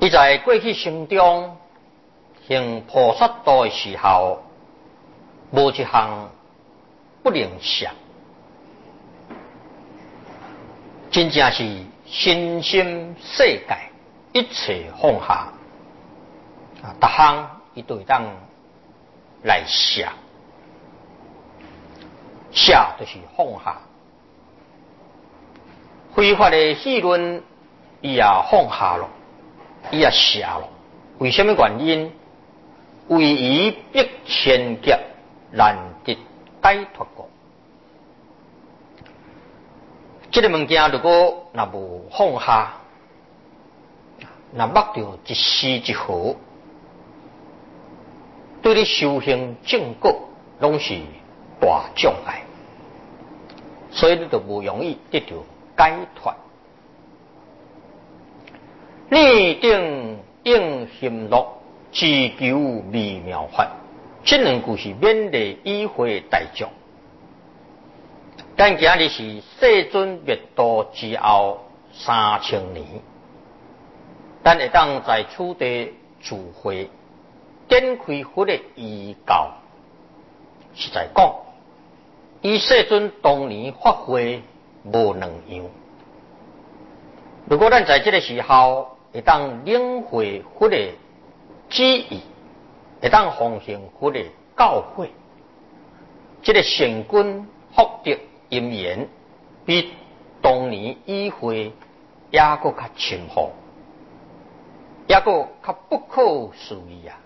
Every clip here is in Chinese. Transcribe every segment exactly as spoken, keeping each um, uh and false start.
你在过去生中行菩萨道的时候，无一项不能想，真正是身心世界一切放下啊，逐项伊都会当来想，想就是放下。非法的议论，伊也放下了，伊也下了。为什么原因？为伊逼千劫，难得解脱过。这个物件如果若无放下，若目着一丝一毫，对你修行正果拢是大障碍，所以你就无容易得到解脱。逆定应心乐，自求微妙法，这两句是勉励议会大众。咱今日是世尊灭度之后三千年，咱会当在此地聚会，展开佛的依教。实在讲，以世尊当年发挥无两样。如果咱在这个时候会当领会佛的旨意，会当奉行佛的教诲，这个成君福德因缘比当年议会也搁较深厚，也搁较不可思议啊！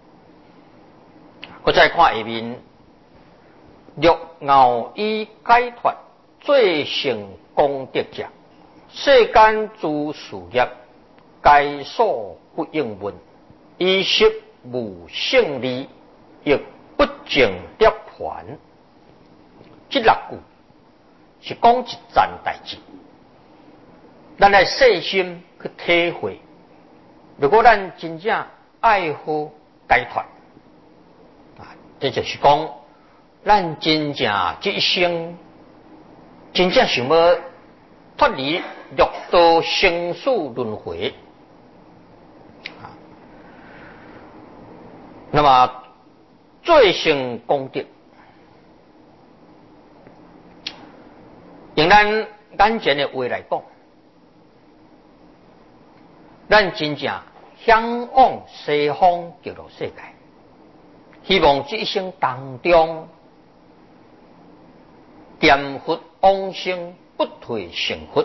我再看下面，若熬以解脱，最成功德者，世间诸事业，该所不应问，以实无胜利，亦不正涅槃。这六句是讲一件代志，咱来细心去体会。如果咱真正爱好解脱，啊，这就是讲咱真正这一生真正想要脱离六道生死轮回，啊，那么最成功德。用咱眼前的话来讲，咱真正向往西方极乐世界，希望这一生当中念佛往生不退成佛。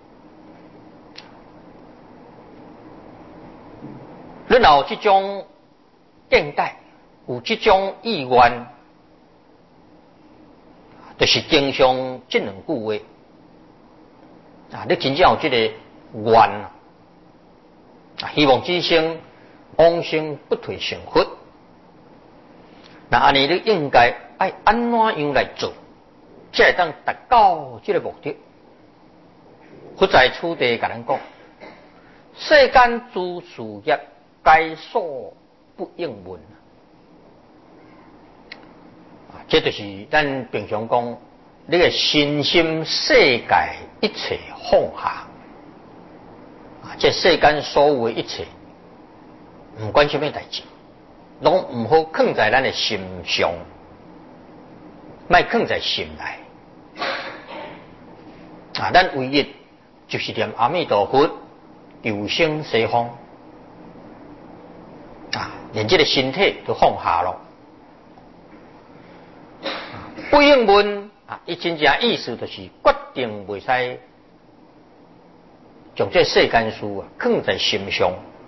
你若有这种见解，有这种意愿，就是经常这两句话啊，你真正有这个愿啊，希望这一生往生不退成佛。那安尼你应该爱安怎样来做，才会当达到这个目的？佛在此地甲咱讲，世间诸事业，该所不应问。这就是咱平常讲，你个身心世界一切放下啊！这世间所有一切，不管什么代志，拢唔好放在咱的心上，莫放在心内啊！咱唯一就是念阿弥陀佛，求生西方啊！连这个身体都放下了。不应问啊！伊真正意思就是决定袂使将这世间事啊放在心上。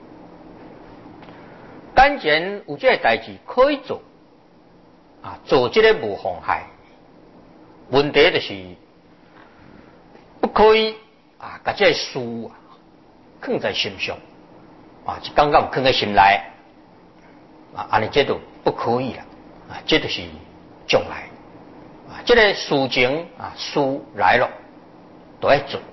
眼前有这个代志可以做啊，做这个无妨害。问题就是不可以啊，把这个事啊放在心上啊，就刚刚放在心内啊，安尼这都不可以了啊，这就是障碍。啊，这个事情啊，事来了，都要做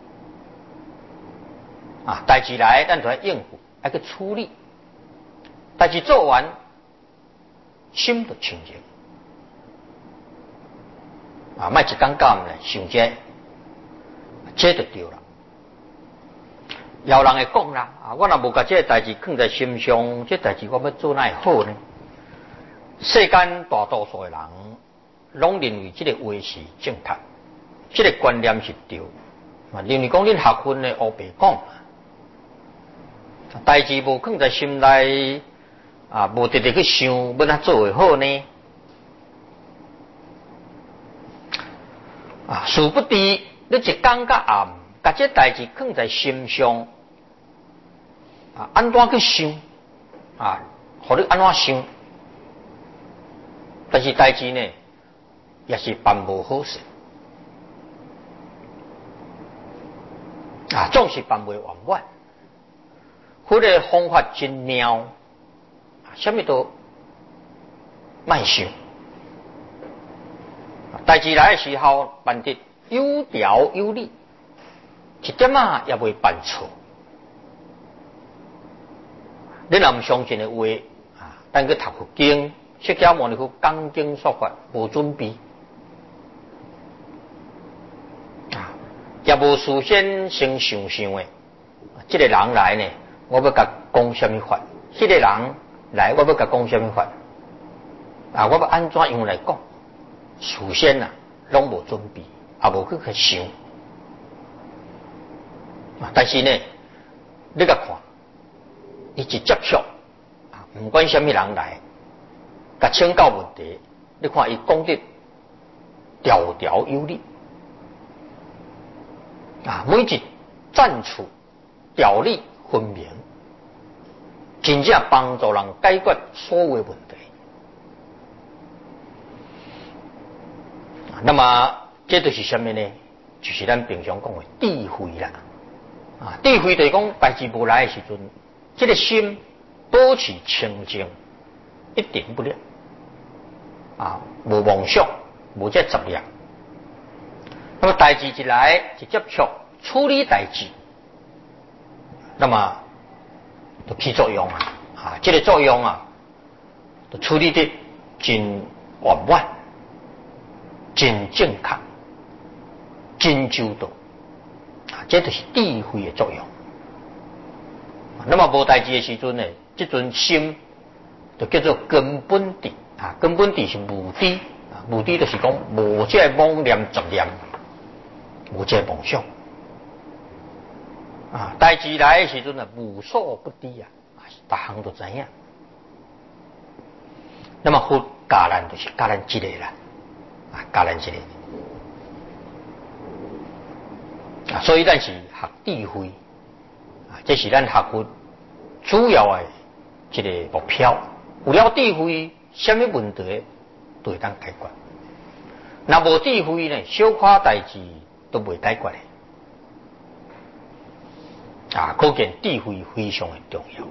啊，代志来，咱都要应付，要去处理。代志做完，心就清净啊，莫一讲讲来想这，这就对了。 有人会讲啦，啊，我若无甲这个代志放在心上，这代志我要做哪会好呢？世间大多数的人，拢认为这个话是正确，这个观念是对，啊，认为讲恁学分的黑白讲，代志无放在心内，啊，无直直去想，要哪做会好呢？啊，殊不知，你一讲甲暗，甲这代志放在心上。啊，安怎去想？啊，互你安怎想？但是代志呢，也是办无好势。啊，总是办袂完满。迄个方法真妙，啊，什么都莫想。代志来的时候，办得有条有理，一点啊也袂办错。你若毋相信的话，啊，等去读佛经，释迦牟尼佛讲经说法，无准备，啊，也无事先先想想的，这个人来呢，我要甲讲什么法？这个人来，我要甲讲什么法？啊，我要安怎样来讲？事先啊，拢无准备，也无去去想，啊，但是呢，你甲看。伊一接触啊，唔管什么人来，甲请教问题，你看伊讲得条条有理啊，每一赞处条理分明，真正帮助人解决所有问题。啊，那么这就是什么呢？就是咱平常讲的智慧啦。啊，智慧就是讲代志无来的时阵。这个心保持清净，一点不亮啊，无妄想，无这杂念。那么代志一来就接触处理代志，那么就起作用啊啊，这个作用啊，就处理得真圆满、真正确、真周到啊，这就是智慧的作用。那么无代志的时阵呢，这阵心就叫做根本智啊，根本智是无知啊，无知就是讲无这妄念杂念，无这妄想啊。代志来的时阵呢，无所不知啊，逐项都知影。那么佛教咱就是教咱这个啦，啊，教咱这个啊，所以咱是学智慧。这是咱学佛主要的一个目标。有了智慧，什么问题都会当解决。若无智慧呢，小可代志都未解决的。啊，可见智慧非常的重要。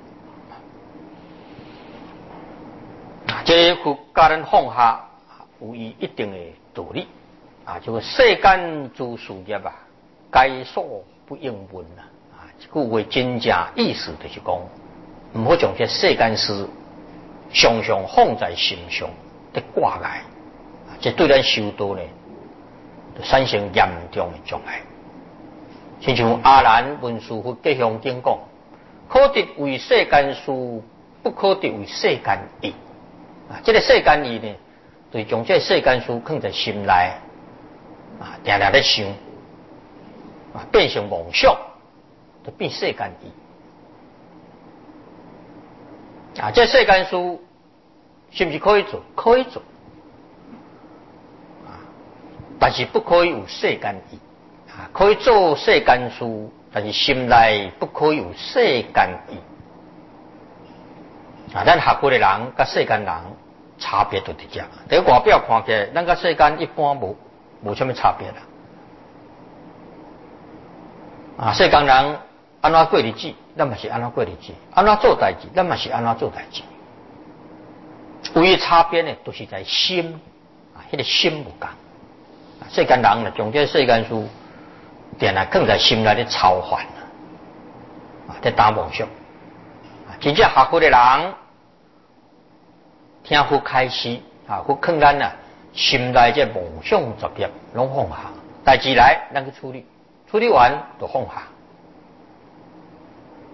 啊，这佛教咱放下有伊一定的道理。啊，这个世间诸事业啊，该所不应闻啊。这句话真正意思就是讲，唔好将这世间事常常放在心上，得挂碍，这对咱修道呢，就产生严重的障碍。亲像阿难文殊佛吉祥经讲，可得为世间事，不可得为世间义。啊，这个世间义呢，就是将这世间事放在心内，啊，定定咧想，啊，变成妄想。就变世间义啊！这世间事是不是可以做？可以做啊，但是不可以有世间义啊！可以做世间事，但是心内不可以有世间义啊！咱学佛的人甲世间人差别就伫这，在外表看起来，咱甲世间一般无无什么差别啦啊！世间人。安怎过日子，咱嘛是安怎过日子；安怎做代志，咱嘛是安怎做代志。唯一差别呢，都是在心啊，迄、那个心无共。世间人呢，将这世间事，定来放在心内咧操烦啊，在打妄想。啊，真正学佛的人，听佛开示啊，佛劝咱啊，心内这妄想杂念拢放下，代志来咱去处理，处理完就放下。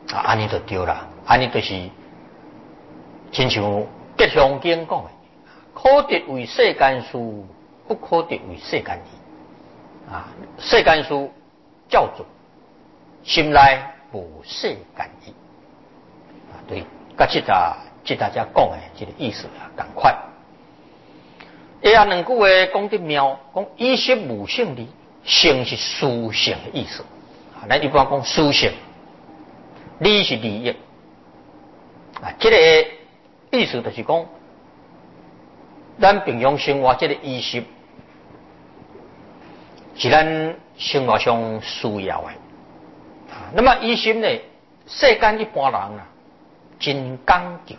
啊，安尼就对啦，安尼就是亲像《吉祥经》讲的，可得为世间事，不可得为世间事。啊，世间事叫做心内无世间意。啊，对，甲即搭即大家讲的这个意思啊，同款。下下两句话讲得妙，讲以识无性理，性是殊性的意思。啊，咱一般讲殊性，理是利益。啊，这个意思就是讲，咱平常生活这个意识，是咱生活上需要的。啊，那么意识呢，世间一般人啊，真讲究。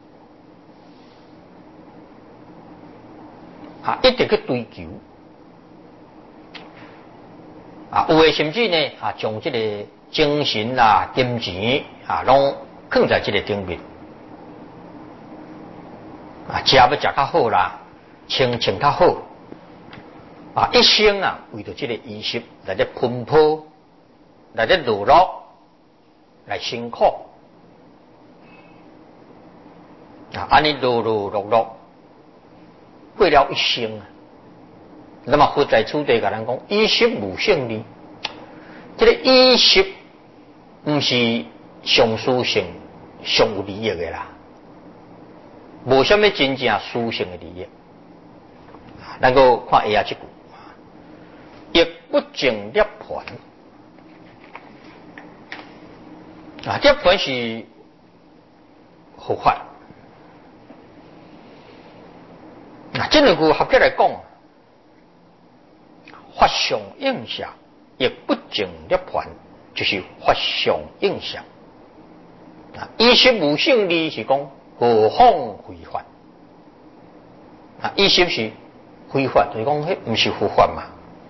啊，一直去追求，啊，有的甚至呢，啊，将这个精神啊、金钱啊，拢放在这个顶面，啊，食要食较好啦，穿穿较好，啊，一生啊，为着这个意识来在奔波，来在努力，来辛苦，啊，安尼劳劳碌碌。过了一生啊，那么佛在此地甲咱讲，以识无性理。这个以识不是上殊性、上有利益的啦，无什么真正殊性的利益。咱个看下这句，亦不净涅槃。啊，涅槃是佛法。那这两句合起来讲，法相应下，亦不净涅槃，就是法相应下。啊，以识无性理是讲何况非法。啊，以识是非法，就是讲迄不是佛法嘛。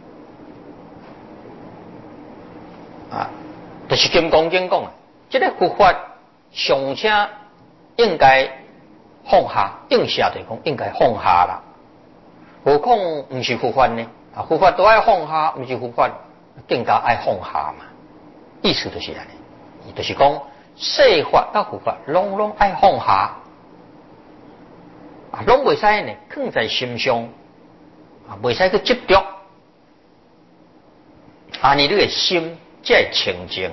啊，就是金刚经讲啊，这个佛法上车应该放下，应下就是讲应该放下啦。何况不是佛法呢？啊，佛法都爱放下，不是佛法更加爱放下嘛。意思就是安尼，就是讲世法甲佛法拢拢爱放下，啊，拢袂使呢放在心上，啊，袂使去执着。安尼你的心才会清净。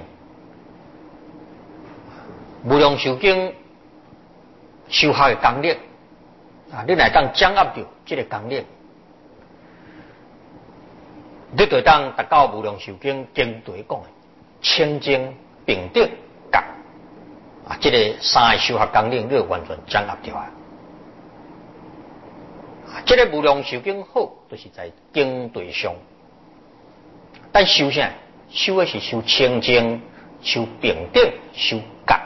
无量寿经修学的功力，啊，你来当掌握到这个功力，你就当达到无量寿经经题讲的清净平等觉，啊，这个三个修学功力你就完全掌握到啊。啊，这个无量寿经好，就是在经题上，但修啥？修的是修清净、修平等、修觉。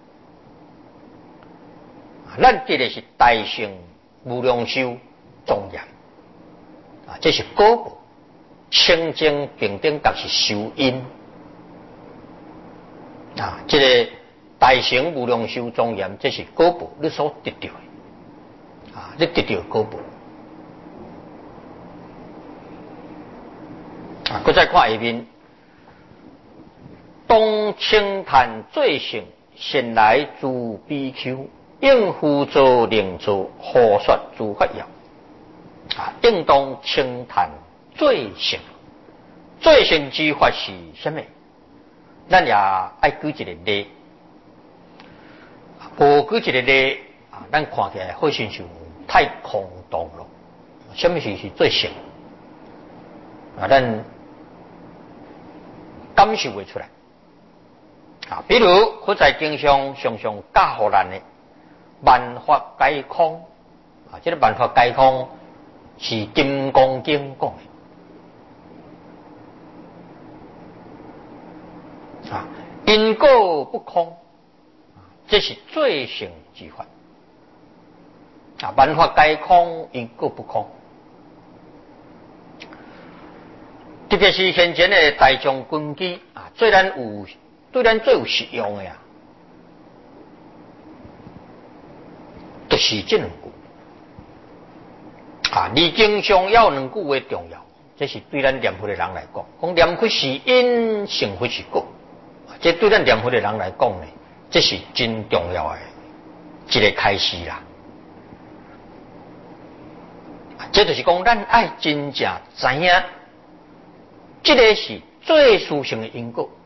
咱这个是大乘无量寿庄严啊，这是果报。清净平等觉是修因啊，这个大乘无量寿庄严，这是果报，你所得到的啊，你得到果报啊。再再看下面，当清谈最胜，先来诸比丘。应付做令做，何说诸法要？啊，应当清谈最胜，最胜之法是什么？咱也爱举一个例，无举一个例啊，咱看起来好像是太空洞了。什么是是最胜？啊，咱感受会出来啊。比如佛在经上常常教予咱的。万法皆空啊！这个万法皆空是《金刚经》讲的啊，因果不空，这是最胜之法啊！万法皆空，因果不空，特别是现前的大众根基啊，最咱有对咱最有实用的啊。就是这两句啊，你经上要两句话重要，这是对咱念佛的人来讲，讲念佛是因，成佛是果， 这对咱念佛的人来讲呢，这是真重要的一个开始啦。这就是讲，咱爱真正知影，这个是最殊胜的因果。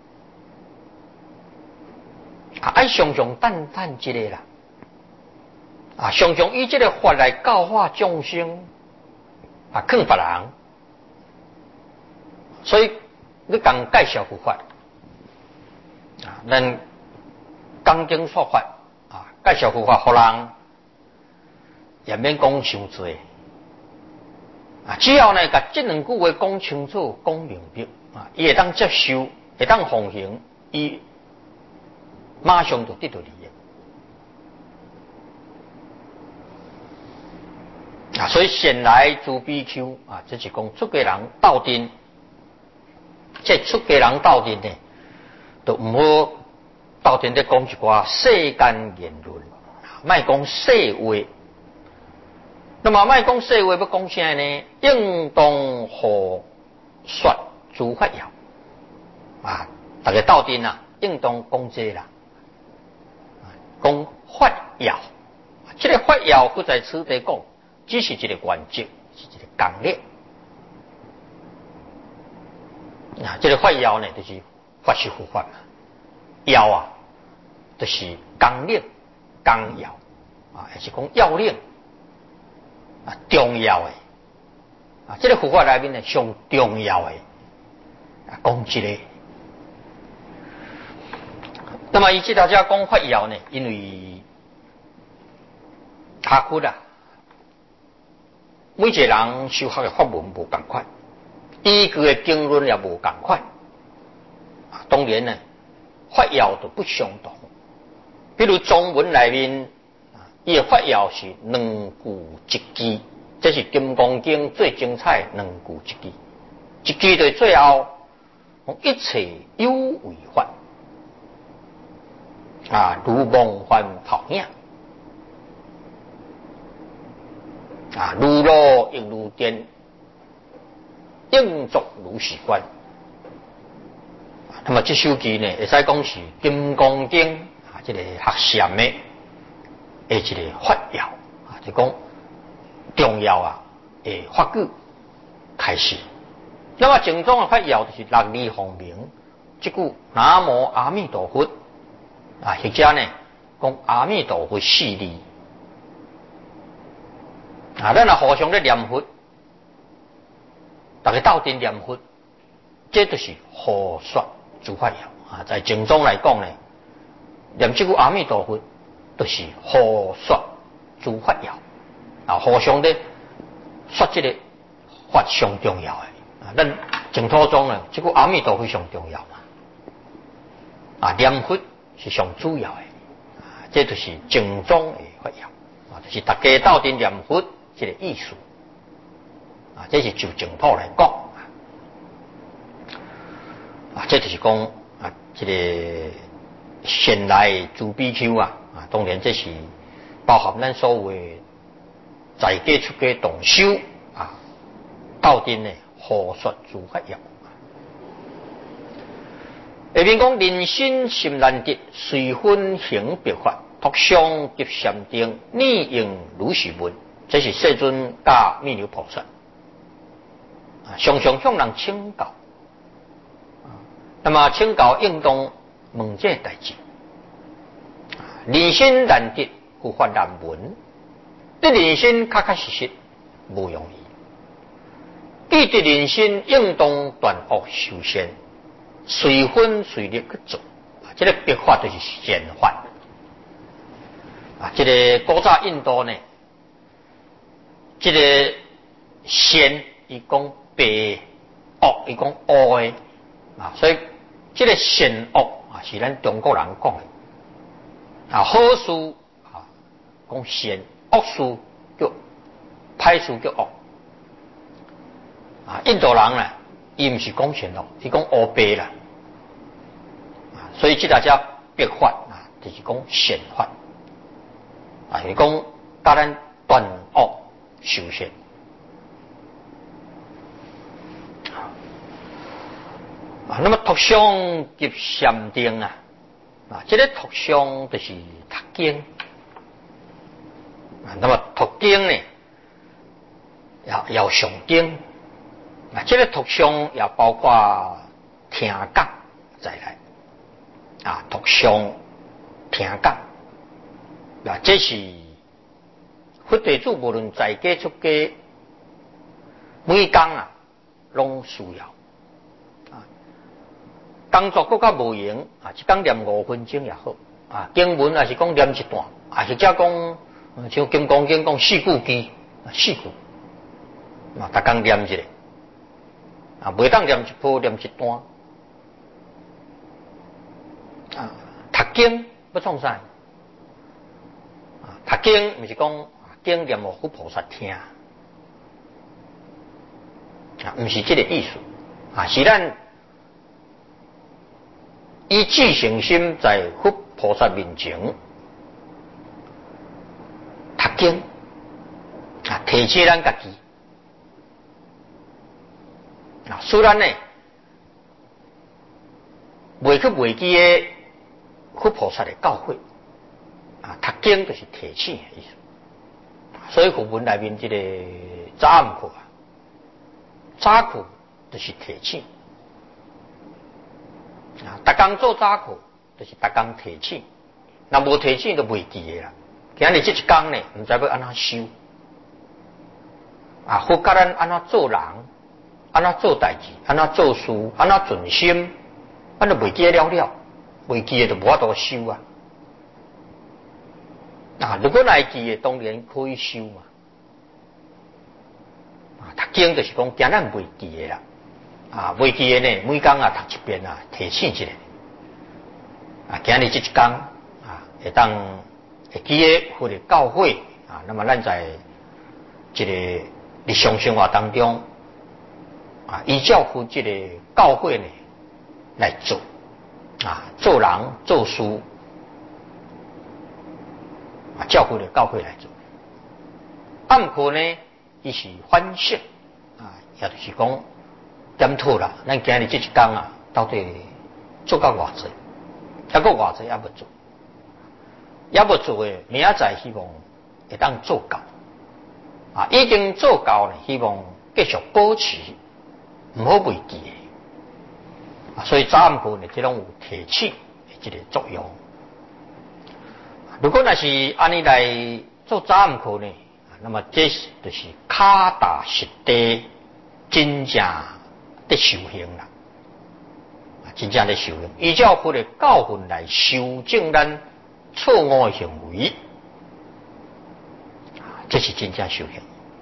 啊，爱常常淡淡这个啦，啊，常常以这个法来教化众生，啊，劝别人。所以你讲介绍佛法，啊，咱讲经说法，啊，介绍佛法，互人也免讲伤多。啊，只要呢，甲这两句话讲清楚、讲明白，啊，伊会当接受，会当奉行，伊马上就得到利益。啊，所以先来做比丘，啊，这是讲出家人斗阵，这出家人斗阵呢，都唔好斗阵咧讲一寡世间言论，莫讲细话。那么卖讲细话要讲啥呢？应当何说诸法要啊！大家斗阵啊，应当讲这啦，讲法要。这个法要不在此地讲，只是一个原则，是一个纲领。啊，这个法要呢，就是法是佛法嘛。要啊，就是纲领、纲要啊，还是讲要领。啊，重要的啊，这个佛法里面呢，上重要的啊，讲这个。那么，以及大家讲法要呢，因为他窟啦，每一个人修学的法门无同款，依据的经论也无同款啊。当然呢，法要都不相同。比如中文里面。伊的法要是两句一句，这是《金刚经》最精彩两句一句。一句到最后，一切有为法，啊，如梦幻泡影，啊，如露亦如电，应作如是观。那么这首句呢，会使讲是《金刚经》啊，这个学禅的。诶，一个法要啊，就讲重要啊，诶，法句开始。那么正宗的法要就是六字方明，即句南无阿弥陀佛啊，或者呢讲阿弥陀佛四字啊，咱啊互相咧念佛，大家斗阵念佛，这就是互说诸法要啊。在正宗来讲呢，念即句阿弥陀佛。都是互说诸法要啊，互相的说这个法上重要的啊。咱净土中呢，这个阿弥陀非常重要嘛啊，念佛是上主要的啊，这就是正宗的法要啊，就是大家斗阵念佛这个意思啊，这是就净土来讲啊，这就是讲啊，这个先来诸比丘啊。啊，当然这是包含咱所谓在家出家同修啊，斗阵呢互说诸法要。下面讲人心心难得，随分行别法，托相得禅定，逆应如是问。这是世尊教弥勒菩萨啊，常常向人请教啊。那么请教应当问这代志。人心难得，故法难闻。得人心确确实实不容易。记得人心应当断恶修善，随分随力去做。啊，这个别法就是善法。啊，这个古早印度呢，这个善伊讲白，恶伊讲恶的啊，所以这个善恶啊是咱中国人讲的。啊，好事啊，讲善；恶事叫歹事叫恶。啊，印度人呢，伊唔是讲善恶，是讲黑白啦。啊，所以即大家别法啊，就是讲善法。啊，是讲教咱断恶修善。 啊，那么读诵及禅定啊，啊，这个读诵就是读经啊，那么读经呢，要要上经啊，这个读诵也包括听讲再来啊，读诵听讲啊，这是佛地主无论在家出家，每工啊，拢需要。工作更较无闲啊，一工念五分钟也好啊。经文也是讲念一段，啊，或者讲像金刚经讲四句偈，四句啊，逐工念一个啊，袂当念一部念一段啊。读经要创啥？啊，读经毋是讲经念互佛菩萨听啊，毋是这个意思啊，是咱。以至诚心在佛菩萨面前读经啊，提起咱家己啊，虽然呢袂去袂记的佛菩萨的教诲啊，读经就是提醒的意思。所以佛文内面这个早暗课啊，早课就是提醒。啊，逐工做早课，就是逐工提醒，若无提醒就袂记的啦。今日这一工呢，毋知要安怎修啊？佛教咱安怎做人，安怎做代志，安怎做事，安怎存心，咱就袂记了了，袂记的就无法度修啊。啊，如果来记的，当然可以修嘛。啊，读经就是讲，惊咱袂记的啦。啊，袂记的呢，每工啊读一遍啊，提醒一下。啊，今日这一工啊，会当会记得佛的教诲啊，那么咱在这个日常生活当中啊，依照佛这个教诲呢来做啊，做人做事啊，照佛的教诲来做。暗课呢，伊是反省啊，也就是讲。检讨啦，咱今日这一工啊，到底做到偌济，还佫偌济也不做，也不做的，明仔载希望会当做到啊，已经做到呢，希望继续保持，唔好袂记的啊。所以早暗课呢，这种有提醒的这个作用。如果那是安尼来做早暗课呢，那么这就是脚踏实地，真正。的修行啦，啊，真正的修行，依照佛的教训来修正咱错误的行为，啊，这是真正修行。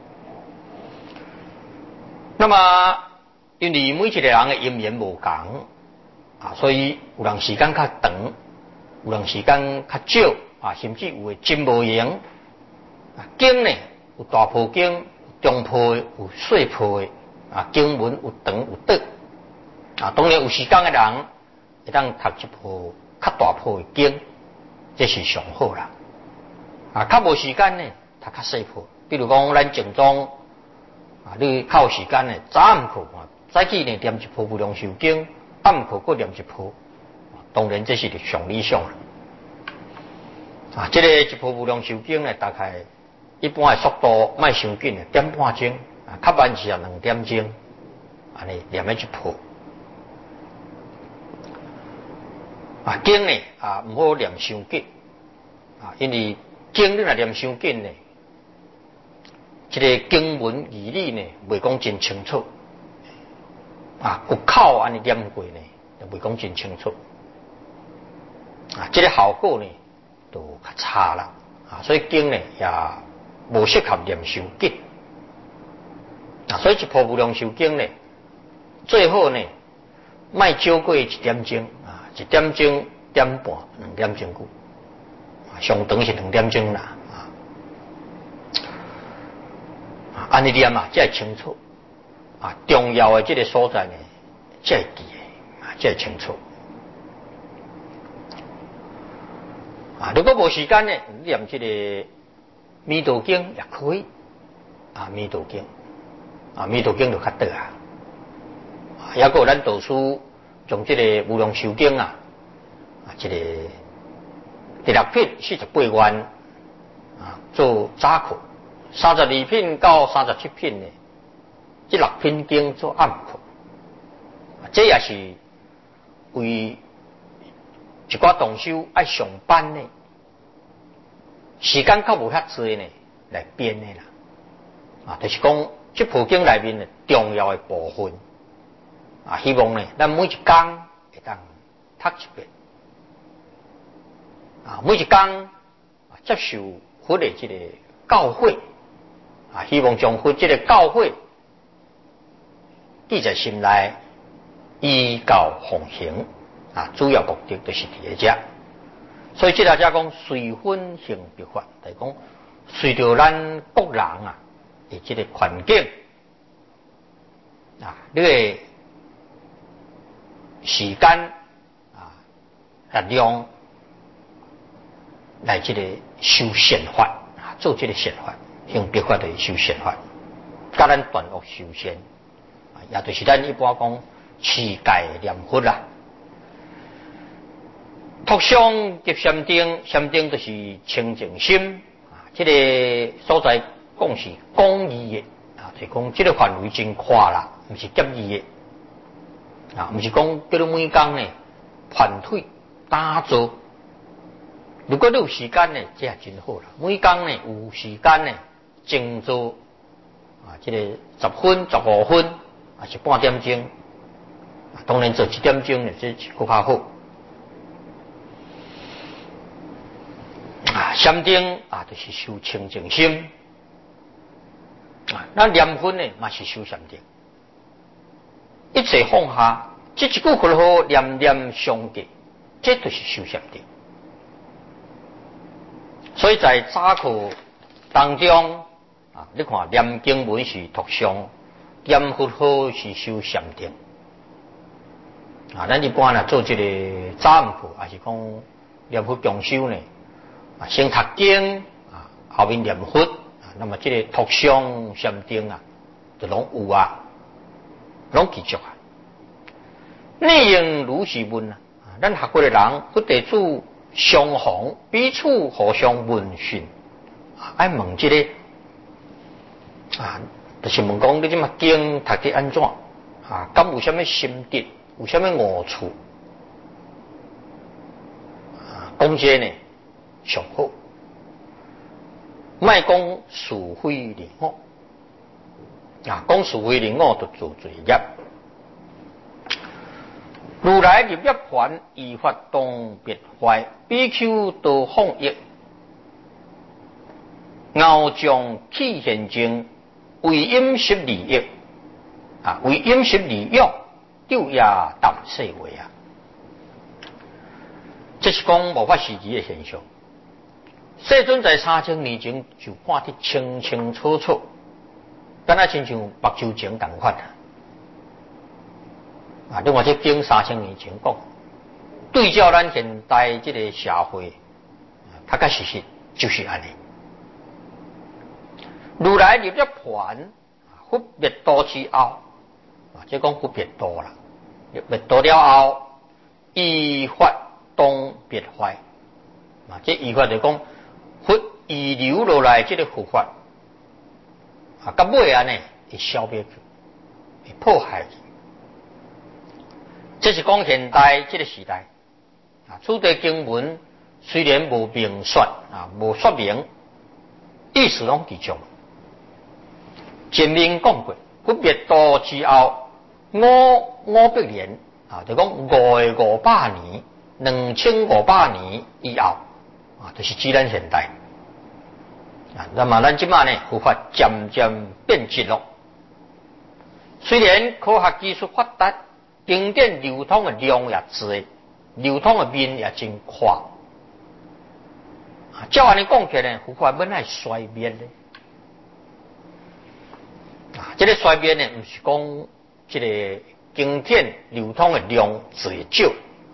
那么，因为每一个人的因缘无同，啊，所以有人时间较长，有人时间较少，啊，甚至有的真无用。啊，经呢有大部经，有中部的，有细部的。啊，经文有长有短，啊，当然有时间的人会当读一部较大部的经，这是上好啦。啊，较无时间呢，读较细部，比如讲咱正宗啊，你较有时间呢，早暗课啊，早起呢念一部无量寿经，暗课各念一部，当然这是上理想啦。啊，这个一部无量寿经呢，大概一般的速度莫伤紧的，点半钟。啊，较慢时啊两点钟，安尼念了一部。啊，经呢啊唔好念伤紧，啊，因为经你若念伤紧呢，这个经文义理呢未讲真清楚，啊，有口安尼念过呢，就未讲真清楚，啊，这个效果呢就较差啦，啊，所以经呢也无适合念伤紧。啊，所以一部无量寿经呢，最好呢，莫少过一点钟啊，一点钟点半，两点钟久，啊，上长是两点钟啦，啊，安尼念啊，才会清楚，啊，重要的这个所在呢，才会记的，啊，才会清楚，啊，如果无时间呢，念这个弥陀经也可以，啊，弥陀经。啊，弥陀经就较短啊，还有咱导师从这个《无量寿经》啊，啊，这个第六品四十八愿啊做早课，三十二品到三十七品呢，这六品经做暗课，这也是为一寡同修爱上班呢，时间较无遐多呢来编的啦，啊，就是讲这部经内面的重要的部分。啊，希望呢，咱每一天会当读一遍，啊，每一天啊接受佛的这个教诲，啊，希望将佛这个教诲记在心内，依教奉行，啊，主要目的就是伫遮。所以这大家讲随分行必法，就是讲随着咱各人啊的这个环境，啊，你个。时间啊，力量来这个修宪法啊，做这个宪法，用别法的修宪法，甲咱断恶修善啊，也就是咱一般讲持戒念佛啦。托相结禅定，禅定就是清净心啊，这个所在讲是广义的啊，就讲这个范围真宽啦，不是狭义的。啊，不是讲叫你每天呢盘腿打坐，如果你有时间呢，这也真好啦。每天呢有时间呢静坐啊，这个十分、十五分啊是半点钟，啊，当然做一点钟呢，这是更加好。啊，禅定啊，就是修清净心啊，那念佛呢，嘛是修禅定。一切放下，这一句佛号念念相继，这就是修禅定。所以在早课当中啊，你看念经文是托相，念佛号是修禅定。啊，咱一般呢做这个早晚课，还是讲念佛共修呢？啊，先读经啊，后面念佛啊，那么这个托相禅定啊，就拢有啊。拢记住啊！内应如是问啊，咱学过的人，不地主相逢，彼此互相问讯，啊，爱问这个啊，就是问讲你这么经读得安怎啊？敢有什么心得？有什么误处？啊，讲这呢上好，莫讲是非离恶。啊，讲是非离恶就做罪业。如来入涅盘，依法当别坏，比丘多放逸，傲将起现证，为饮食利益啊，为饮食利用，昼夜淡细话啊。这是讲无法实际的现象。世尊在三千年前就看得清清楚楚。敢若亲像目睭前同款啊！另外这经三千年前讲，对照咱现代这个社会，它确实是就是安尼。如来入涅盘，佛灭度之后，啊，即讲佛灭度啦，灭度了后，依法当别坏啊！这依法就讲佛遗留落来这个佛法。啊，到尾啊呢，会消灭去，会破坏去。这是讲现代这个时代啊，此地经文虽然无明说啊，无说明，意思拢记住。前面讲过，佛灭度之后，五五百年啊，就讲五个五百年，两千五百年以后啊，就是指咱现代。啊，那么咱即马呢，佛法渐渐变质咯。虽然科学技术发达，经典流通的量也多，流通的面也真快。啊，照安尼讲起来，佛法本来衰灭的。啊，这个衰灭呢，不是讲这个经典流通的量最少，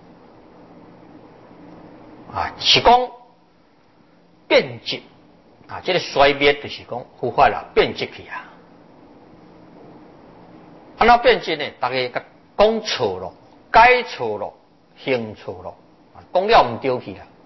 啊，是讲变质。啊，这个衰灭就是讲佛法啦，变质去啊。安怎变质呢？大家讲错咯， 改错了，行错了，讲了唔对去啦。